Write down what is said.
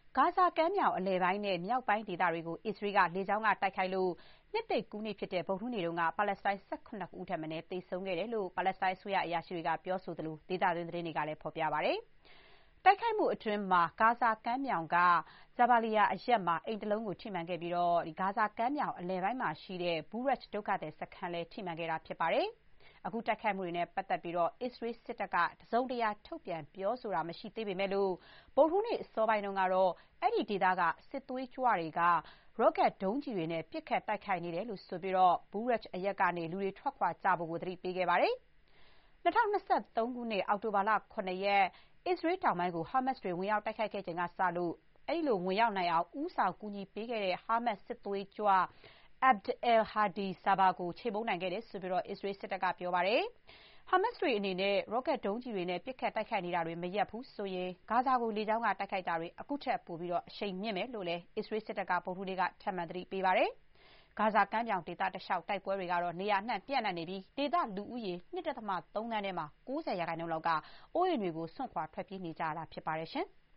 ဂါဇာကမ်းမြောင်အလယ်ပိုင်းနဲ့မြောက်ပိုင်းဒေသတွေကိုအစ္စရေးကလေကြောင်းကတိုက်ခိုက်လို့နှစ်သစ်ကူးနေ့ဖြစ်တဲ့ဗုဒ္ဓဟူးနေ့တုန်းကပါလက်စတိုင်း18ဦးထက်မနည်းသေဆုံးခဲ့တယ်လို့ပါလက်စတိုင်းအစိုးရအရာရှိတွေကပြောဆိုသလိုဒေသတွင်းသတင်းတွေကလည်းဖော်ပြပါတယ်။တိုက်ခိုက်မှုအတွင်းဂါဇာကမ်းမြောင်က Jabaliya အရပ်မှာအိမ်တစ်လုံးကိုထိမှန်ခဲ့ပြီးဂါဇာကမ်းမြောင်အလယ်ပိုင်းမှာရှိတဲ့ Bureij ဒုက္ခသည်စခန်းလည်းထိမှန်ခဲ့တာဖြစ်ပါတယ်။ အခုတိုက်ခိုက်မှုတွေနဲ့ပတ်သက်ပြီးအစ္စရေးစစ်တပ်ကတစုံတရာထုတ်ပြန်ပြောဆိုတာမရှိသေးပေမဲ့ဗုဒ္ဓဟူးနေ့အစောပိုင်းကတော့ အဲ့ဒီဒေသကစစ်သွေးကြွတွေက ရော့ကတ်ဒုံးကျည်တွေနဲ့ပစ်ခတ်တိုက်ခိုက်နေတယ်လို့ဆိုပြီး Bureij အရပ်ကနေလူတွေထွက်ခွာကြဖို့သတိပေးခဲ့ပါတယ်။ ၂၀၂၃ ခုနှစ် အောက်တိုဘာလ ၇ ရက် အစ္စရေးတောင်ပိုင်းကို ဟာမတ်စ်တွေဝင်ရောက်တိုက်ခိုက်ခဲ့ချိန်ကစလို့အဲ့ဒီလိုဝင်ရောက်နိုင်အောင်ဦးဆောင်ကူညီပေးခဲ့တဲ့ဟာမတ်စ်စစ်သွေးကြွ Abd al-Hadi Sabah ကိုချေမှုန်းနိုင်ခဲ့တယ်လို့အစ္စရေးစစ်တပ်ကပြောပါတယ်။ ဟာမတ်စ်တွေအနေနဲ့ရော့ကတ်ဒုံးကျည်တွေနဲ့ပစ်ခတ်တိုက်ခိုက်နေတာတွေမရပ်ဘူးဆိုရင်ဂါဇာကိုလေကြောင်းကတိုက်ခိုက်တာတွေအခုထက်ပိုအရှိန်မြှင့်မယ်လို့လည်းအစ္စရေးစစ်တပ်ကဗုဒ္ဓဟူးနေ့ကထပ်မံသတိပေးပါတယ်။ဂါဇာကမ်းမြောင်ဒေသတလျှောက်တိုက်ပွဲတွေနေရာအနှံ့ပျံ့နှံ့နေပြီးဒေသလူဦးရေ ၂.၃ သန်းထဲမှာ ၉၀% လောက်ကအိုးအိမ်တွေကိုစွန့်ခွာထွက်ပြေးနေကြရတာဖြစ်ပါတယ်။